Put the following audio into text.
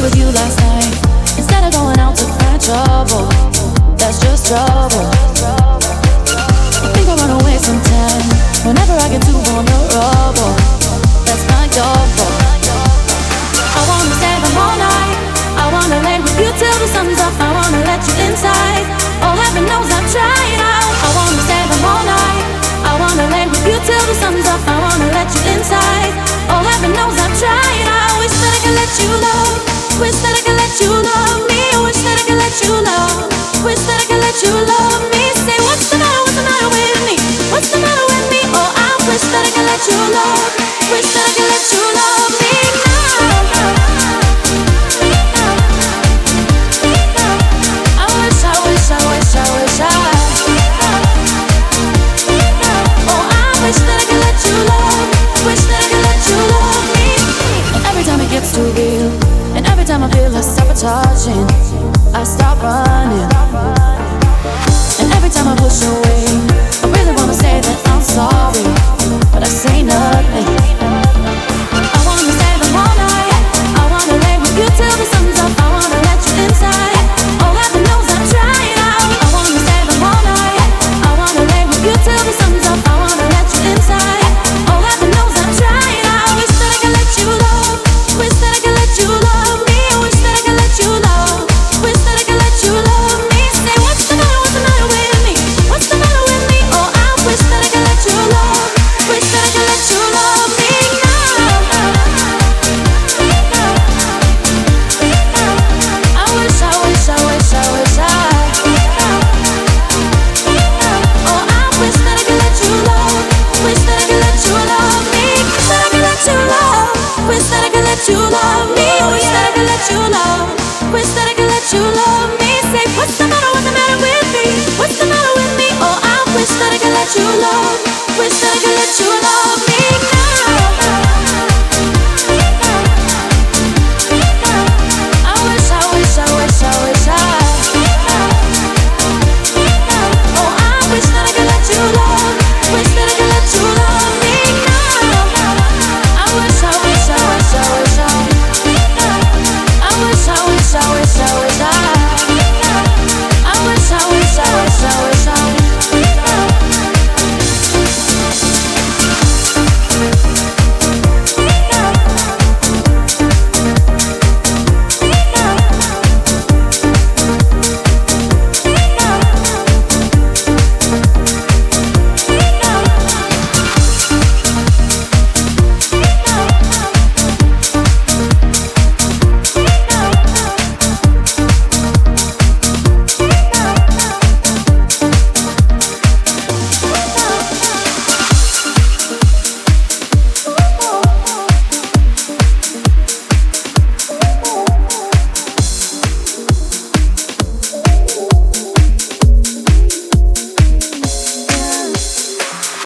with you last night. Instead of going out to find trouble, that's just trouble. I think I'll run away sometime. Whenever I get too vulnerable, that's not your fault. I wanna stay up all night. I wanna lay with you till the sun's up. I wanna let you inside. Oh, heaven knows I've tried out. I wanna stay up all night. I wanna lay with you till the sun's up. I wanna let you inside. Oh, heaven knows I've tried out. Wish that I could let you love. Wish that I could let you love me. Wish that I could let you love. Wish that I could let you love me. Say what's the matter? What's the matter with me? What's the matter with me? Oh, I wish that I could let you love. Wish that I could let you love me now. I wish I oh, I wish that I could let you love. Wish that I could let you love me. And every time it gets too real, and every time I feel like sabotaging, I stop running. And every time I push away, I really wanna say that I'm sorry, but I say nothing. I wanna stay up all night. I wanna lay with you till the sun's up. I wanna let you inside. Oh, heaven knows I've tried out. I wanna stay up all night. I wanna lay with you till the sun's up. I wanna let you inside. Oh, heaven knows I've tried out. Wish that I could let you love. Wish that I could let you love me. Wish that I could let you love. Wish that I could let you love me. Say what's the matter? What's the matter with me? What's the matter with me? Oh, I wish that I could let you love. Wish that I could let you love me now. I wish I oh, I wish that I could let you love. Wish that I could let you love me. Wish that I could let you love. Wish that I could let you love me. Wish that I could let you love. Wish that I could let you love me. Say what's the matter? What's the matter with me? What's the matter with me? Oh, I wish that I could let you love. Wish that I could let you love.